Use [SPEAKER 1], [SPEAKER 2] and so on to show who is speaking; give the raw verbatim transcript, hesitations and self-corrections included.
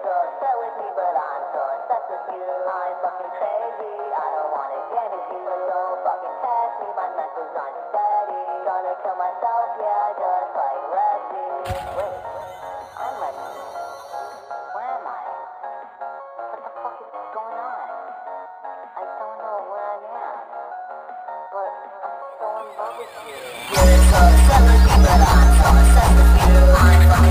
[SPEAKER 1] so upset with me, but I'm so obsessed with you. I'm fucking crazy, I don't wanna get with you. But don't fucking test me, my mental's unsteady. Gonna kill myself, yeah, just like Lefty. Wait, I'm Lefty. Where am I? What the fuck is going on? I don't know where I am. But I'm so in love with you. You're so upset with me, but I'm so obsessed with you. I'm